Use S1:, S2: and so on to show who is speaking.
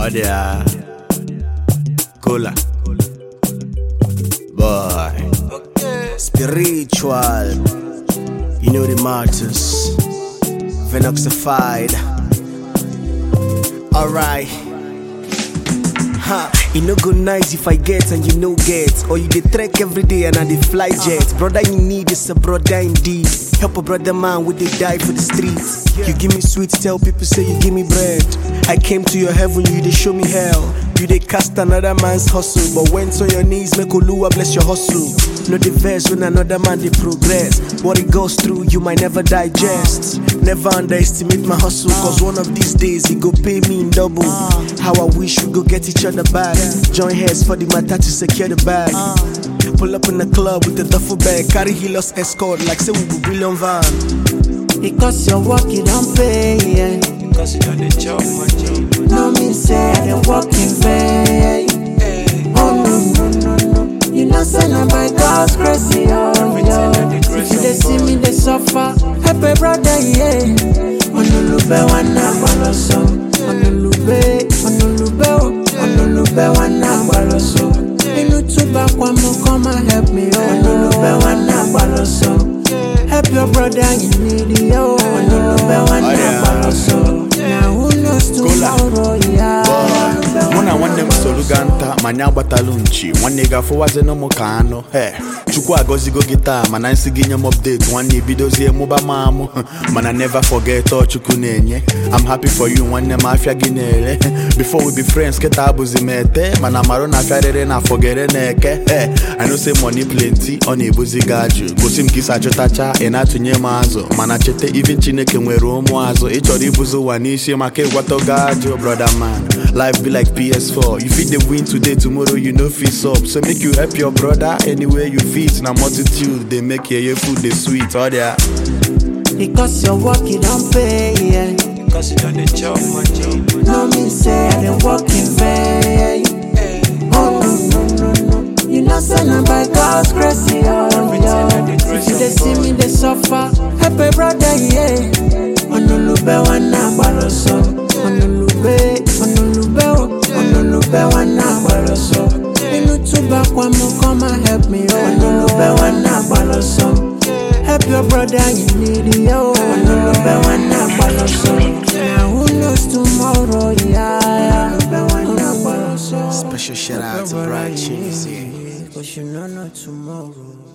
S1: Odia Cola Boy Spiritual. You know the martyrs Venoxified. Alright. Ha, it no go nice if I get and you no get. Or you dey trek every day and I dey fly jet. Brother you need is a brother indeed. Help a brother man with the die for the streets. You give me sweet, tell people say you give me bread. I came to your heaven, you dey show me hell. You dey cast another man's hustle, but went on your knees, make Oluwa bless your hustle. No the verse when another man dey progress. What it goes through, you might never digest. Never underestimate my hustle, cause one of these days he go pay me in double. How I wish we go get each other back. Join hands for the matter to secure the bag. Pull up in the club with the duffel bag, carry healers escort like say we go billion van.
S2: Because your work you don't pay, yeah.
S3: Because you don't job money.
S2: No me say I don't work in vain. Oh no. You know say I'm by God's grace, oh yeah. If you dey see me they suffer, help a brother, yeah. Onulube wana baloso, onulube wana baloso. Inu tuba kwa mo come and help me, oh. Onulube wana baloso. Help your brother in need, yo. Onulube wana baloso. Now who knows tomorrow, yeah.
S1: Muna wande msoluganta, manya batalunchi. Wanega forwaze no mokano. Hey, chukwa gozi go guitar, mana nsiginyam update. Wani bidozi muba mamu. Mana never forget all chukunenye. I'm happy for you, wanne mafia ginele. Before we be friends, keta abuzi mete. Mana marona ferere na fogere neke. Hey, I know say money plenty, oni buzi gaju. Gosim kisa chotacha, ena tunye mazo. Mana chete even chineke mwero mwazo. Ichori buzu wanishi make wato gaju, brother man. Life be like PS4. You fit the win today, tomorrow you know fit up. So make you help your brother anywhere you fit. Na multitude they make your food the sweet. Oh yeah.
S2: Because your work you don't pay, yeah.
S3: Because you don't job money.
S2: No me say I don't work in vain. Oh no. You know say I'm by God's grace, oh yeah. If you dey see me they suffer, help a brother, yeah. Onulube wana baloso. Onulube wana baloso. Inu tuba kwa mo come and help me, oh. Onulube wana baloso. Help your brother in need, yo. Onulube wana baloso. Now who knows tomorrow, yeah.
S1: Special shout out to Bright Cheesy.
S2: Cause you know not tomorrow.